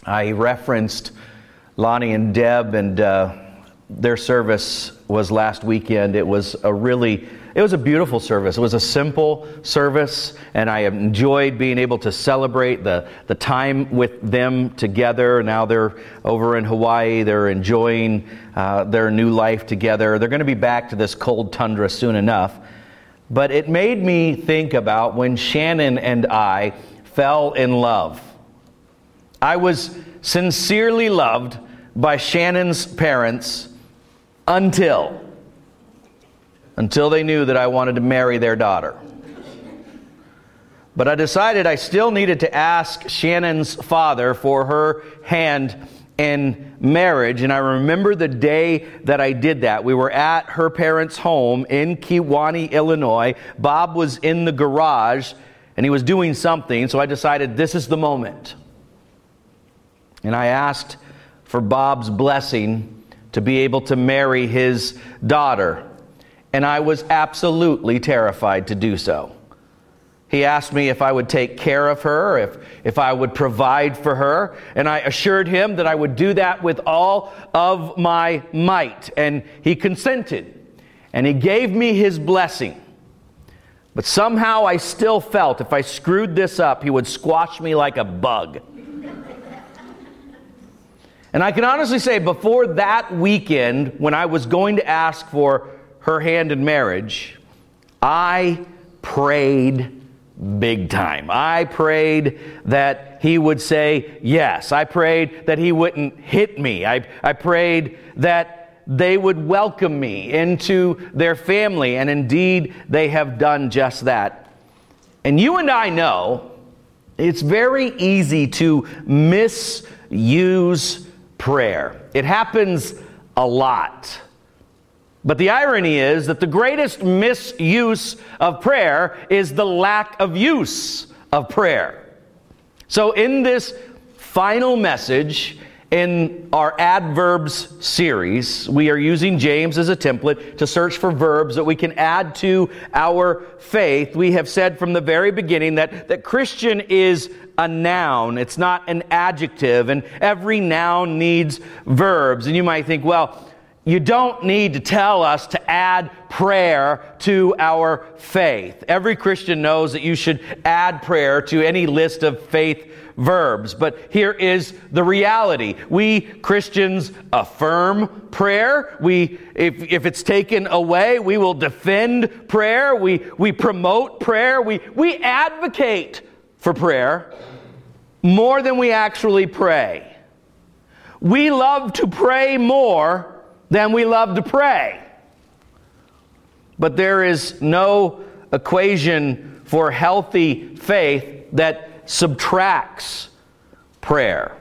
I referenced Lonnie and Deb, and their service was last weekend. It was a beautiful service. It was a simple service, and I enjoyed being able to celebrate the time with them together. Now they're over in Hawaii. They're enjoying their new life together. They're going to be back to this cold tundra soon enough. But it made me think about when Shannon and I fell in love. I was sincerely loved by Shannon's parents until they knew that I wanted to marry their daughter. But I decided I still needed to ask Shannon's father for her hand in marriage, and I remember the day that I did that. We were at her parents' home in Kewaunee, Illinois. Bob was in the garage, and he was doing something, so I decided this is the moment. And I asked for Bob's blessing to be able to marry his daughter. And I was absolutely terrified to do so. He asked me if I would take care of her, if I would provide for her. And I assured him that I would do that with all of my might. And he consented. And he gave me his blessing. But somehow I still felt if I screwed this up, he would squash me like a bug. And I can honestly say, before that weekend, when I was going to ask for her hand in marriage, I prayed big time. I prayed that he would say yes. I prayed that he wouldn't hit me. I prayed that they would welcome me into their family, and indeed, they have done just that. And you and I know it's very easy to misuse prayer. It happens a lot. But the irony is that the greatest misuse of prayer is the lack of use of prayer. So in this final message in our adverbs series, we are using James as a template to search for verbs that we can add to our faith. We have said from the very beginning that Christian is a noun. It's not an adjective, and every noun needs verbs. And you might think, well, you don't need to tell us to add prayer to our faith. Every Christian knows that you should add prayer to any list of faith verbs. But here is the reality. We Christians affirm prayer. If it's taken away, we will defend prayer. We promote prayer. We advocate for prayer more than we actually pray. We love to pray more than we love to pray. But there is no equation for healthy faith that subtracts prayer.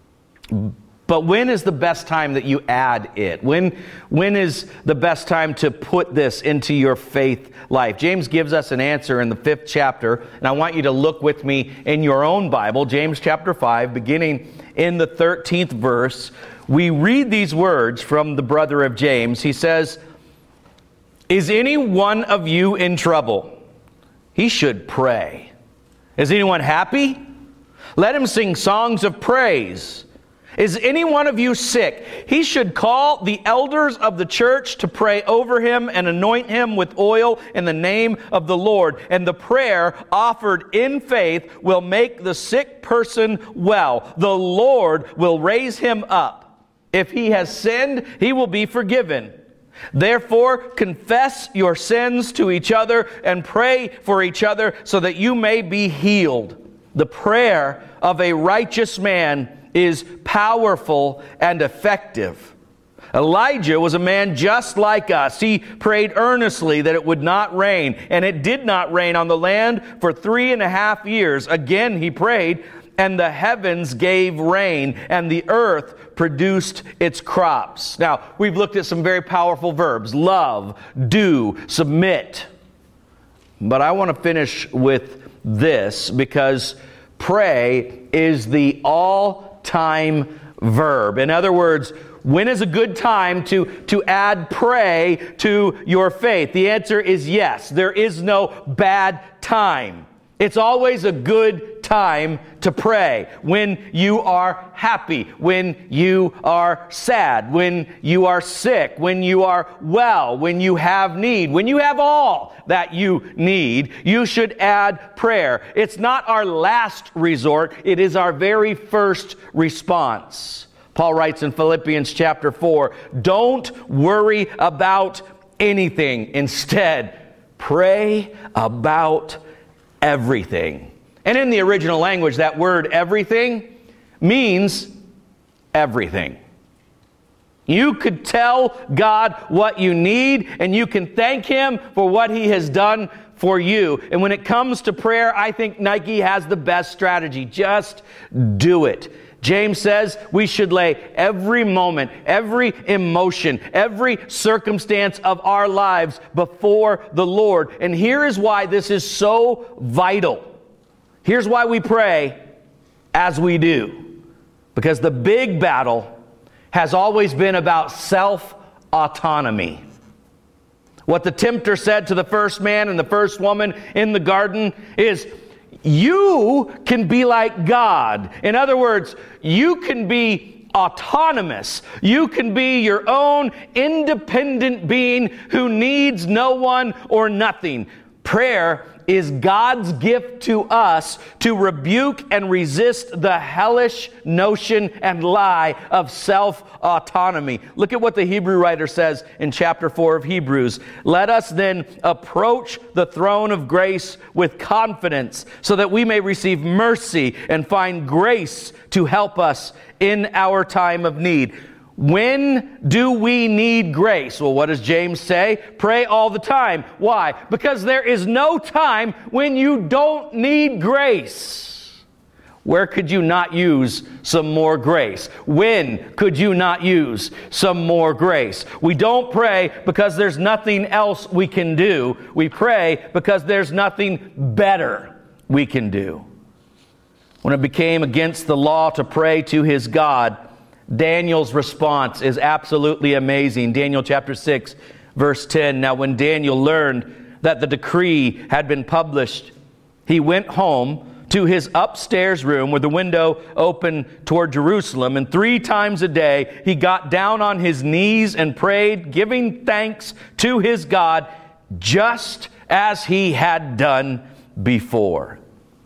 But when is the best time that you add it? When is the best time to put this into your faith life? James gives us an answer in the 5th chapter, and I want you to look with me in your own Bible, James chapter 5, beginning in the 13th verse. We read these words from the brother of James. He says, "Is any one of you in trouble? He should pray. Is anyone happy? Let him sing songs of praise. Is any one of you sick? He should call the elders of the church to pray over him and anoint him with oil in the name of the Lord. And the prayer offered in faith will make the sick person well. The Lord will raise him up. If he has sinned, he will be forgiven. Therefore, confess your sins to each other and pray for each other so that you may be healed. The prayer of a righteous man is powerful and effective." Elijah was a man just like us. He prayed earnestly that it would not rain, and it did not rain on the land for 3.5 years. Again he prayed, and the heavens gave rain, and the earth produced its crops. Now, we've looked at some very powerful verbs: love, do, submit. But I want to finish with this, because pray is the all-time verb. In other words, when is a good time to add pray to your faith? The answer is yes. There is no bad time. It's always a good time to pray. When you are happy, when you are sad, when you are sick, when you are well, when you have need, when you have all that you need, you should add prayer. It's not our last resort, it is our very first response. Paul writes in Philippians chapter 4, don't worry about anything. Instead, pray about everything. And in the original language, that word everything means everything. You could tell God what you need, and you can thank Him for what He has done for you. And when it comes to prayer, I think Nike has the best strategy. Just do it. James says we should lay every moment, every emotion, every circumstance of our lives before the Lord. And here is why this is so vital. Here's why we pray as we do. Because the big battle has always been about self-autonomy. What the tempter said to the first man and the first woman in the garden is, you can be like God. In other words, you can be autonomous. You can be your own independent being who needs no one or nothing. Prayer is God's gift to us to rebuke and resist the hellish notion and lie of self-autonomy. Look at what the Hebrew writer says in chapter 4 of Hebrews. Let us then approach the throne of grace with confidence so that we may receive mercy and find grace to help us in our time of need. When do we need grace? Well, what does James say? Pray all the time. Why? Because there is no time when you don't need grace. Where could you not use some more grace? When could you not use some more grace? We don't pray because there's nothing else we can do. We pray because there's nothing better we can do. When it became against the law to pray to his God, Daniel's response is absolutely amazing. Daniel chapter 6, verse 10. Now when Daniel learned that the decree had been published, he went home to his upstairs room with the window open toward Jerusalem, and 3 times a day he got down on his knees and prayed, giving thanks to his God, just as he had done before.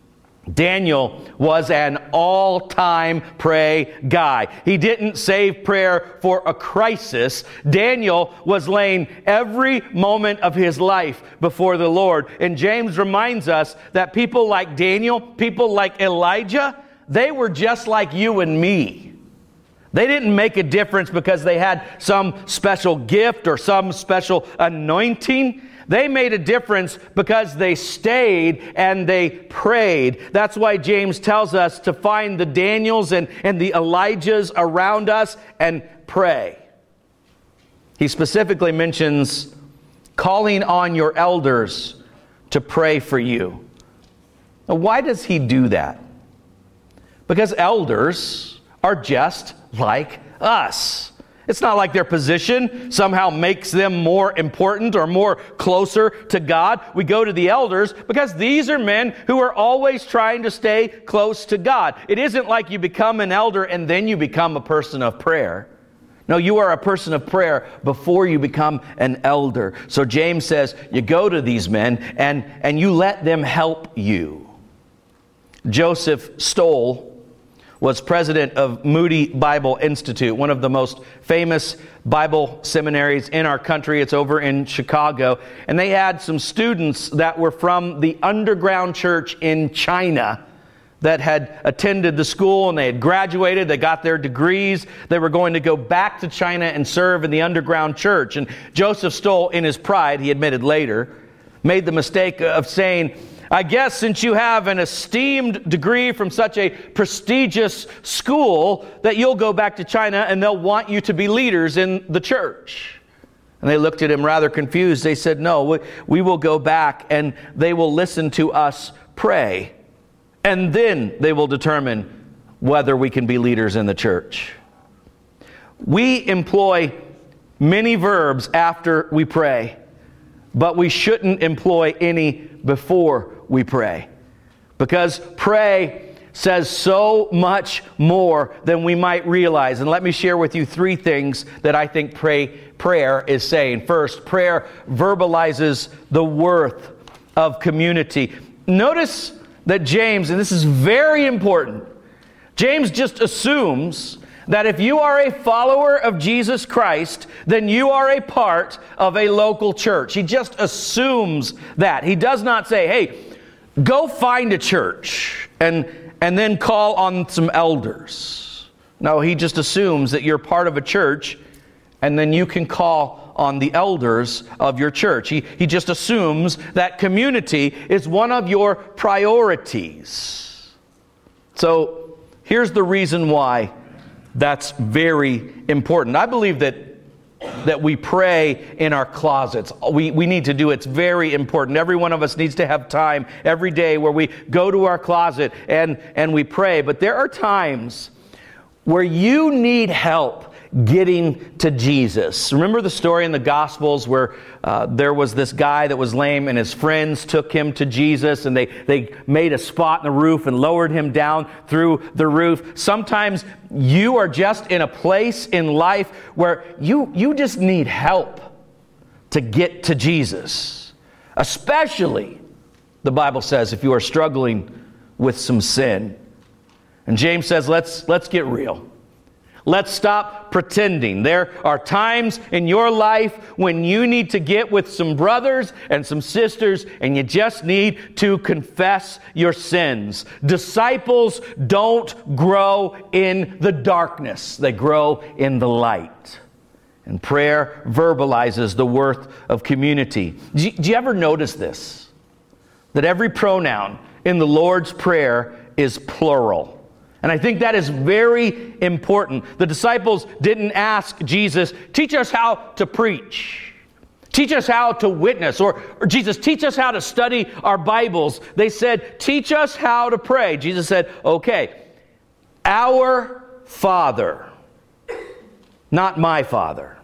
Daniel was an all-time pray guy. He didn't save prayer for a crisis. Daniel was laying every moment of his life before the Lord. And James reminds us that people like Daniel, people like Elijah, they were just like you and me. They didn't make a difference because they had some special gift or some special anointing. They made a difference because they stayed and they prayed. That's why James tells us to find the Daniels and the Elijahs around us and pray. He specifically mentions calling on your elders to pray for you. Now, why does he do that? Because elders are just like us. It's not like their position somehow makes them more important or more closer to God. We go to the elders because these are men who are always trying to stay close to God. It isn't like you become an elder and then you become a person of prayer. No, you are a person of prayer before you become an elder. So James says you go to these men and you let them help you. Joseph Stoll was president of Moody Bible Institute, one of the most famous Bible seminaries in our country. It's over in Chicago. And they had some students that were from the underground church in China that had attended the school, and they had graduated, they got their degrees. They were going to go back to China and serve in the underground church. And Joseph Stoll, in his pride, he admitted later, made the mistake of saying, I guess since you have an esteemed degree from such a prestigious school that you'll go back to China and they'll want you to be leaders in the church. And they looked at him rather confused. They said, no, we will go back and they will listen to us pray. And then they will determine whether we can be leaders in the church. We employ many verbs after we pray, but we shouldn't employ any before we pray. Because pray says so much more than we might realize. And let me share with you 3 things that I think prayer is saying. First, prayer verbalizes the worth of community. Notice that James, and this is very important, James just assumes that if you are a follower of Jesus Christ, then you are a part of a local church. He just assumes that. He does not say, hey, go find a church and then call on some elders. No, he just assumes that you're part of a church and then you can call on the elders of your church. He just assumes that community is one of your priorities. So here's the reason why that's very important. I believe that we pray in our closets. We need to do it. It's very important. Every one of us needs to have time every day where we go to our closet and we pray. But there are times where you need help getting to Jesus. Remember the story in the Gospels where there was this guy that was lame and his friends took him to Jesus and they made a spot in the roof and lowered him down through the roof. Sometimes you are just in a place in life where you just need help to get to Jesus. Especially, the Bible says, if you are struggling with some sin. And James says, let's get real. Let's stop pretending. There are times in your life when you need to get with some brothers and some sisters and you just need to confess your sins. Disciples don't grow in the darkness. They grow in the light. And prayer verbalizes the worth of community. Do you ever notice this? That every pronoun in the Lord's Prayer is plural. And I think that is very important. The disciples didn't ask Jesus, teach us how to preach. Teach us how to witness. Or Jesus, teach us how to study our Bibles. They said, teach us how to pray. Jesus said, okay, our Father, not my Father.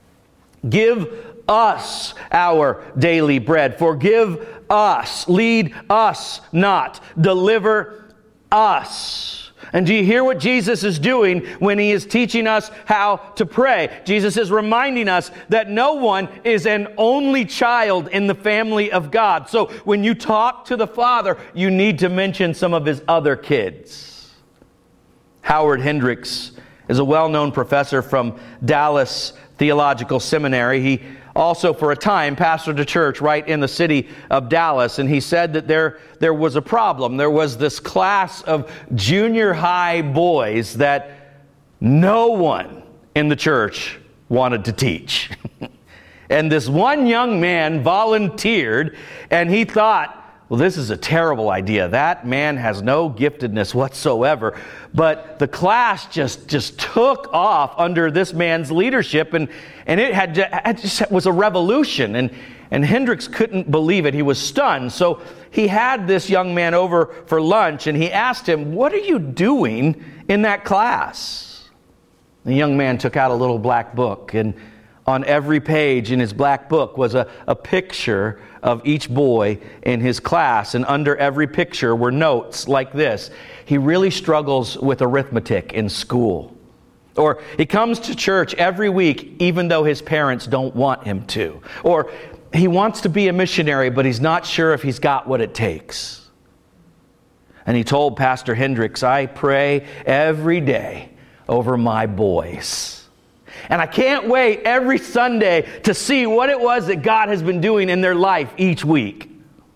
Give us our daily bread. Forgive us. Lead us not. Deliver us. And do you hear what Jesus is doing when He is teaching us how to pray? Jesus is reminding us that no one is an only child in the family of God. So when you talk to the Father, you need to mention some of His other kids. Howard Hendricks is a well-known professor from Dallas Theological Seminary. He also, for a time, pastored a church right in the city of Dallas, and he said that there was a problem. There was this class of junior high boys that no one in the church wanted to teach. And this one young man volunteered, and he thought, well, this is a terrible idea. That man has no giftedness whatsoever. But the class just took off under this man's leadership, and it just was a revolution. And Hendricks couldn't believe it. He was stunned. So he had this young man over for lunch, and he asked him, what are you doing in that class? The young man took out a little black book, and on every page in his black book was a picture of each boy in his class. And under every picture were notes like this. He really struggles with arithmetic in school. Or he comes to church every week even though his parents don't want him to. Or he wants to be a missionary but he's not sure if he's got what it takes. And he told Pastor Hendricks, I pray every day over my boys. And I can't wait every Sunday to see what it was that God has been doing in their life each week.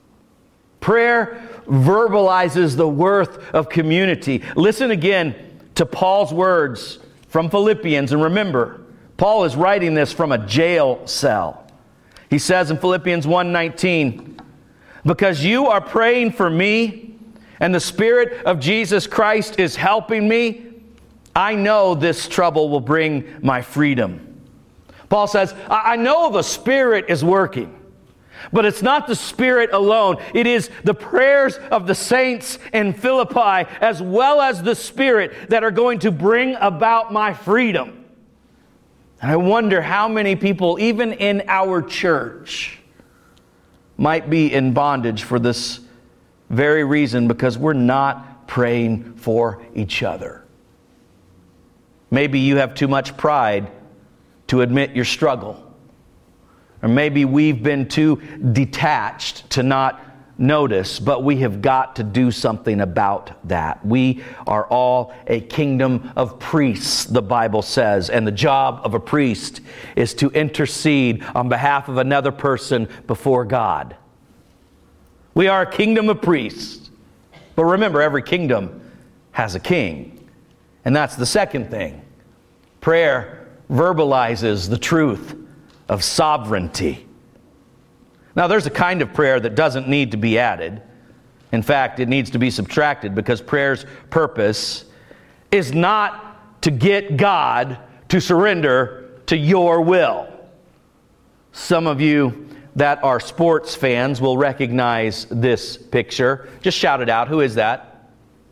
Prayer verbalizes the worth of community. Listen again to Paul's words from Philippians. And remember, Paul is writing this from a jail cell. He says in Philippians 1:19, because you are praying for me and the Spirit of Jesus Christ is helping me, I know this trouble will bring my freedom. Paul says, I know the Spirit is working, but it's not the Spirit alone. It is the prayers of the saints in Philippi as well as the Spirit that are going to bring about my freedom. And I wonder how many people, even in our church, might be in bondage for this very reason, because we're not praying for each other. Maybe you have too much pride to admit your struggle. Or maybe we've been too detached to not notice, but we have got to do something about that. We are all a kingdom of priests, the Bible says, and the job of a priest is to intercede on behalf of another person before God. We are a kingdom of priests. But remember, every kingdom has a king. And that's the second thing. Prayer verbalizes the truth of sovereignty. Now, there's a kind of prayer that doesn't need to be added. In fact, it needs to be subtracted, because prayer's purpose is not to get God to surrender to your will. Some of you that are sports fans will recognize this picture. Just shout it out. Who is that?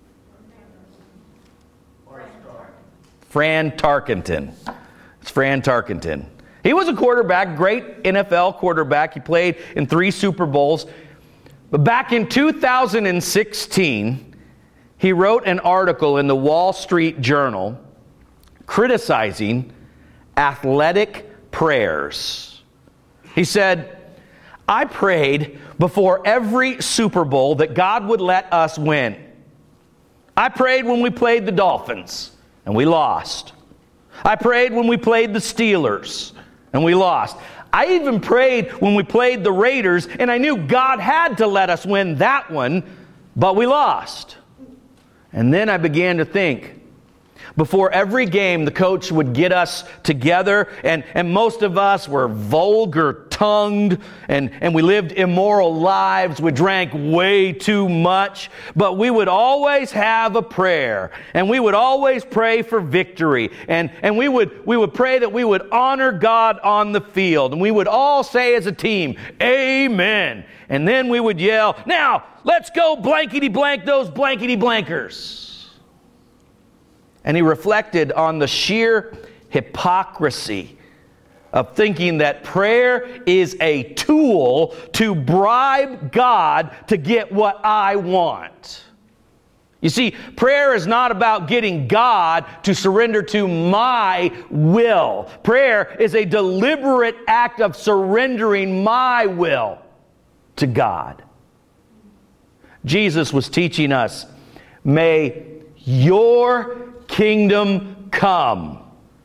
Fran Tarkenton. It's Fran Tarkenton. He was a quarterback, great NFL quarterback. He played in 3 Super Bowls. But back in 2016, he wrote an article in the Wall Street Journal criticizing athletic prayers. He said, "I prayed before every Super Bowl that God would let us win. I prayed when we played the Dolphins, and we lost. I prayed when we played the Steelers, and we lost. I even prayed when we played the Raiders, and I knew God had to let us win that one, but we lost. And then I began to think, before every game, the coach would get us together, and most of us were vulgar-tongued, and we lived immoral lives. We drank way too much, but we would always have a prayer, and we would always pray for victory, and we would pray that we would honor God on the field, and we would all say as a team, Amen. And then we would yell, now, let's go blankety-blank those blankety-blankers. And he reflected on the sheer hypocrisy of thinking that prayer is a tool to bribe God to get what I want. You see, prayer is not about getting God to surrender to my will. Prayer is a deliberate act of surrendering my will to God. Jesus was teaching us, may your kingdom come.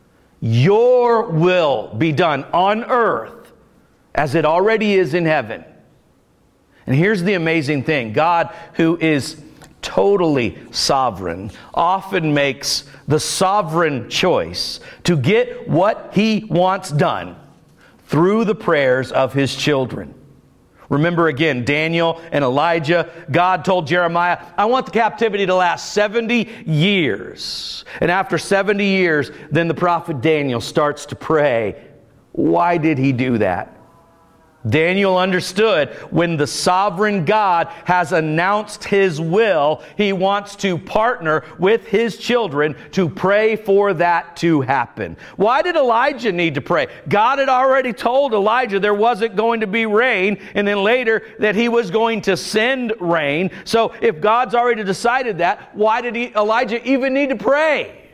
Your will be done on earth as it already is in heaven. And here's the amazing thing. God, who is totally sovereign, often makes the sovereign choice to get what He wants done through the prayers of His children. Remember again, Daniel and Elijah. God told Jeremiah, I want the captivity to last 70 years. And after 70 years, then the prophet Daniel starts to pray. Why did he do that? Daniel understood when the sovereign God has announced His will, He wants to partner with His children to pray for that to happen. Why did Elijah need to pray? God had already told Elijah there wasn't going to be rain, and then later that He was going to send rain. So if God's already decided that, why did Elijah even need to pray?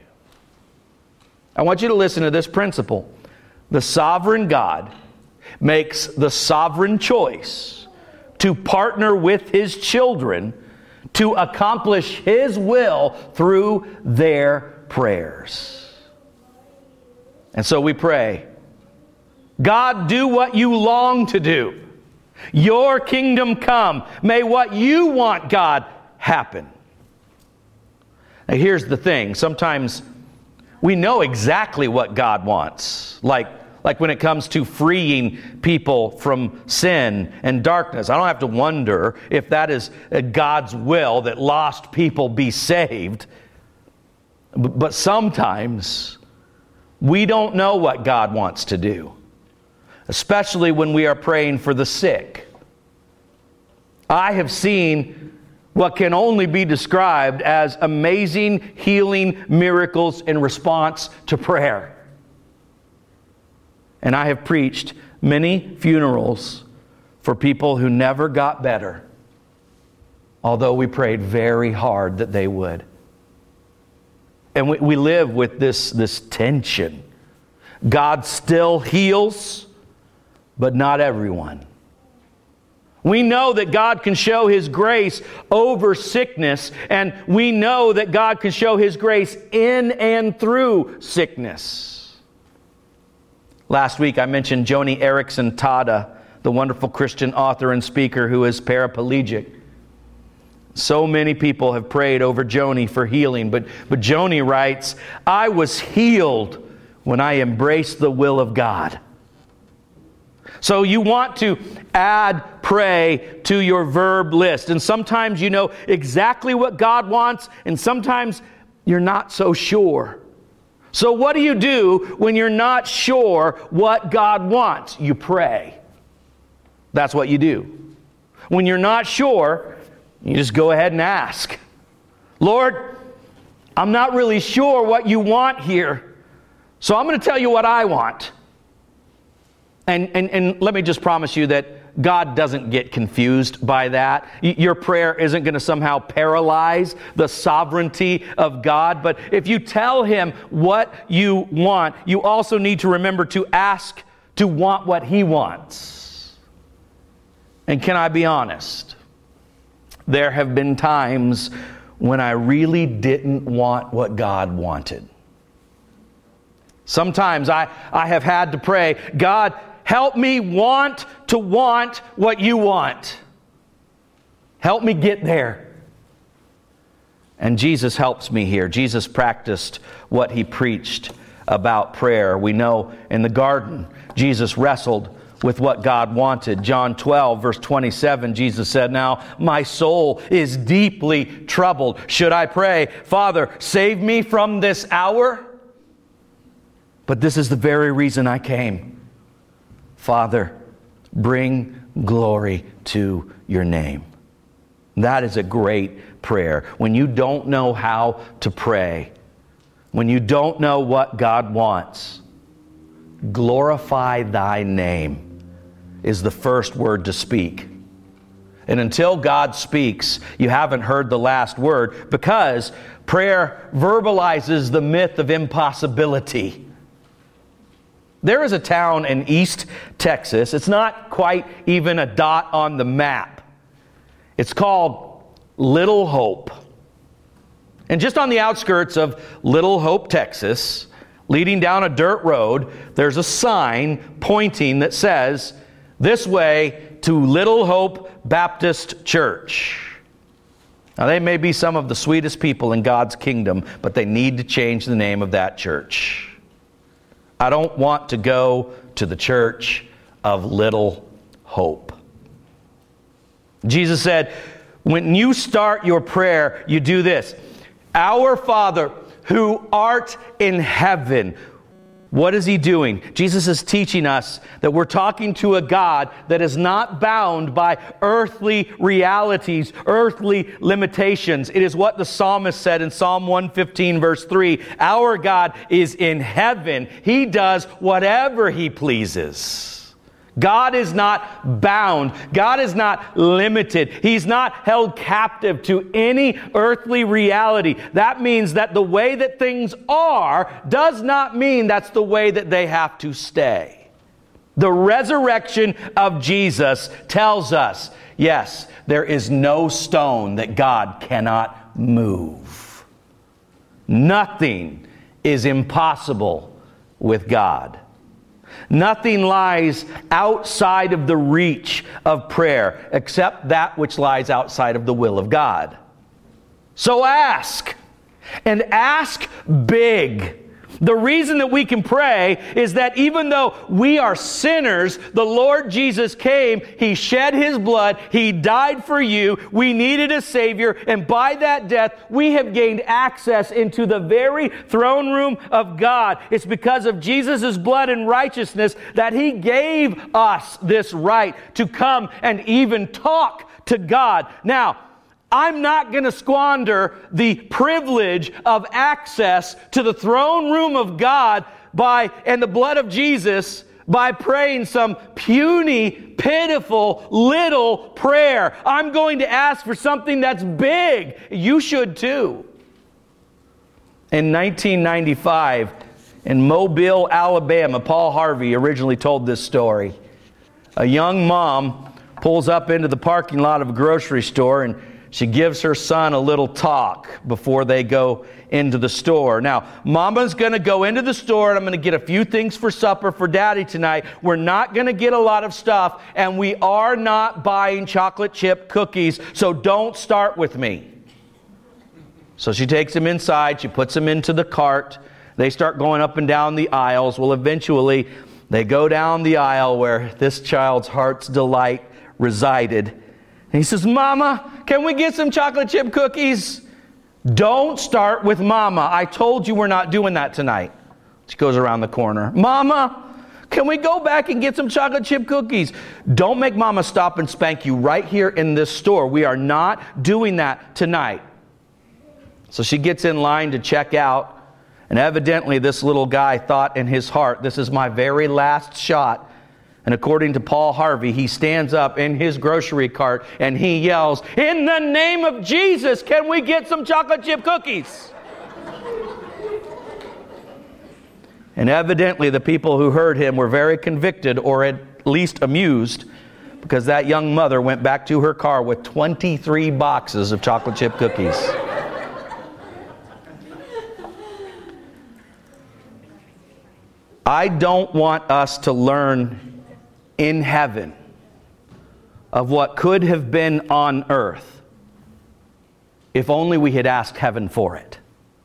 I want you to listen to this principle. The sovereign God makes the sovereign choice to partner with His children to accomplish His will through their prayers. And so we pray, God, do what you long to do. Your kingdom come. May what you want, God, happen. Now here's the thing. Sometimes we know exactly what God wants. Like when it comes to freeing people from sin and darkness. I don't have to wonder if that is God's will that lost people be saved. But sometimes we don't know what God wants to do, especially when we are praying for the sick. I have seen what can only be described as amazing healing miracles in response to prayer. And I have preached many funerals for people who never got better. although we prayed very hard that they would. And we live with this tension. God still heals, but not everyone. We know that God can show His grace over sickness, and we know that God can show His grace in and through sickness. Last week I mentioned Joni Eareckson Tada, the wonderful Christian author and speaker who is paraplegic. So many people have prayed over Joni for healing, but Joni writes, "I was healed when I embraced the will of God." So you want to add pray to your verb list. And sometimes you know exactly what God wants, and sometimes you're not so sure. So what do you do when you're not sure what God wants? You pray. That's what you do. When you're not sure, you just go ahead and ask. Lord, I'm not really sure what you want here, so I'm going to tell you what I want. And let me just promise you that God doesn't get confused by that. Your prayer isn't going to somehow paralyze the sovereignty of God. But if you tell Him what you want, you also need to remember to ask to want what He wants. And can I be honest? There have been times when I really didn't want what God wanted. Sometimes I have had to pray, God, help me want to want what you want. Help me get there. And Jesus helps me here. Jesus practiced what He preached about prayer. We know in the garden, Jesus wrestled with what God wanted. John 12, verse 27, Jesus said, "Now my soul is deeply troubled. Should I pray, Father, save me from this hour? But this is the very reason I came. Father, bring glory to your name." That is a great prayer. When you don't know how to pray, when you don't know what God wants, glorify thy name is the first word to speak. And until God speaks, you haven't heard the last word, because prayer verbalizes the myth of impossibility. There is a town in East Texas. It's not quite even a dot on the map. It's called Little Hope. And just on the outskirts of Little Hope, Texas, leading down a dirt road, there's a sign pointing that says, "This way to Little Hope Baptist Church." Now, they may be some of the sweetest people in God's kingdom, but they need to change the name of that church. I don't want to go to the church of Little Hope. Jesus said, when you start your prayer, you do this. Our Father, who art in heaven. What is He doing? Jesus is teaching us that we're talking to a God that is not bound by earthly realities, earthly limitations. It is what the psalmist said in Psalm 115, verse 3. Our God is in heaven. He does whatever He pleases. God is not bound. God is not limited. He's not held captive to any earthly reality. That means that the way that things are does not mean that's the way that they have to stay. The resurrection of Jesus tells us, yes, there is no stone that God cannot move. Nothing is impossible with God. Nothing lies outside of the reach of prayer except that which lies outside of the will of God. So ask, and ask big. The reason that we can pray is that even though we are sinners, the Lord Jesus came, He shed His blood, He died for you, we needed a Savior, and by that death, we have gained access into the very throne room of God. It's because of Jesus' blood and righteousness that He gave us this right to come and even talk to God. Now, I'm not going to squander the privilege of access to the throne room of God and the blood of Jesus by praying some puny, pitiful, little prayer. I'm going to ask for something that's big. You should too. In 1995, in Mobile, Alabama, Paul Harvey originally told this story. A young mom pulls up into the parking lot of a grocery store and she gives her son a little talk before they go into the store. Now, Mama's going to go into the store and I'm going to get a few things for supper for Daddy tonight. We're not going to get a lot of stuff and we are not buying chocolate chip cookies, so don't start with me. So she takes him inside, she puts him into the cart. They start going up and down the aisles. Well, eventually, they go down the aisle where this child's heart's delight resided. And he says, Mama, can we get some chocolate chip cookies? Don't start with Mama. I told you we're not doing that tonight. She goes around the corner. Mama, can we go back and get some chocolate chip cookies? Don't make Mama stop and spank you right here in this store. We are not doing that tonight. So she gets in line to check out, and evidently this little guy thought in his heart, this is my very last shot. And according to Paul Harvey, he stands up in his grocery cart and he yells, in the name of Jesus, can we get some chocolate chip cookies? And evidently the people who heard him were very convicted, or at least amused, because that young mother went back to her car with 23 boxes of chocolate chip cookies. I don't want us to learn in heaven of what could have been on earth if only we had asked heaven for it.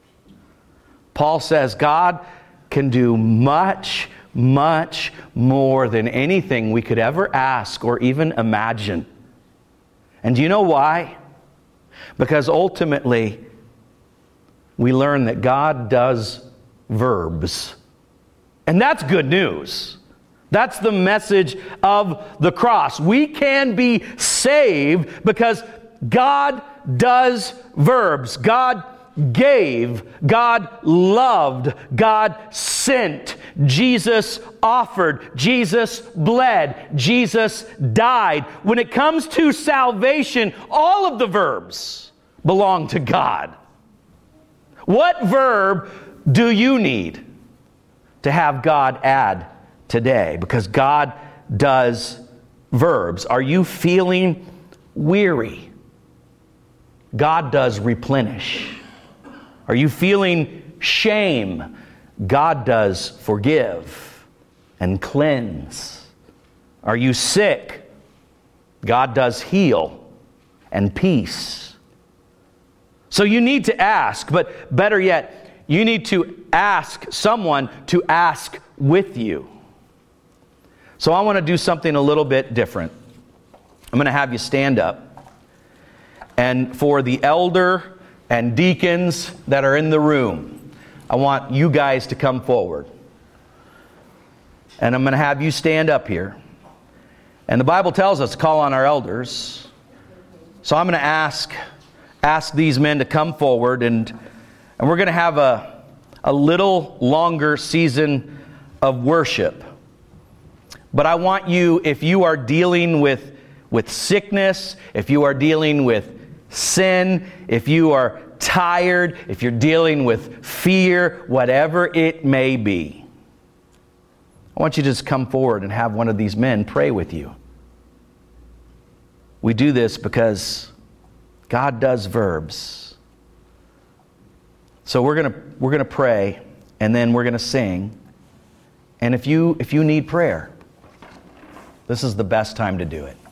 Paul says God can do much, much more than anything we could ever ask or even imagine. And do you know why? Because ultimately, we learn that God does verbs. And that's good news. That's the message of the cross. We can be saved because God does verbs. God gave. God loved. God sent. Jesus offered. Jesus bled. Jesus died. When it comes to salvation, all of the verbs belong to God. What verb do you need to have God add today? Because God does verbs. Are you feeling weary? God does replenish. Are you feeling shame? God does forgive and cleanse. Are you sick? God does heal and peace. So you need to ask, but better yet, you need to ask someone to ask with you. So I want to do something a little bit different. I'm going to have you stand up. And for the elder and deacons that are in the room, I want you guys to come forward. And I'm going to have you stand up here. And the Bible tells us to call on our elders. So I'm going to ask these men to come forward, and we're going to have a little longer season of worship. But I want you, if you are dealing with sickness, if you are dealing with sin, if you are tired, if you're dealing with fear, whatever it may be, I want you to just come forward and have one of these men pray with you. We do this because God does verbs. So we're gonna pray, and then we're gonna sing. And if you need prayer, this is the best time to do it.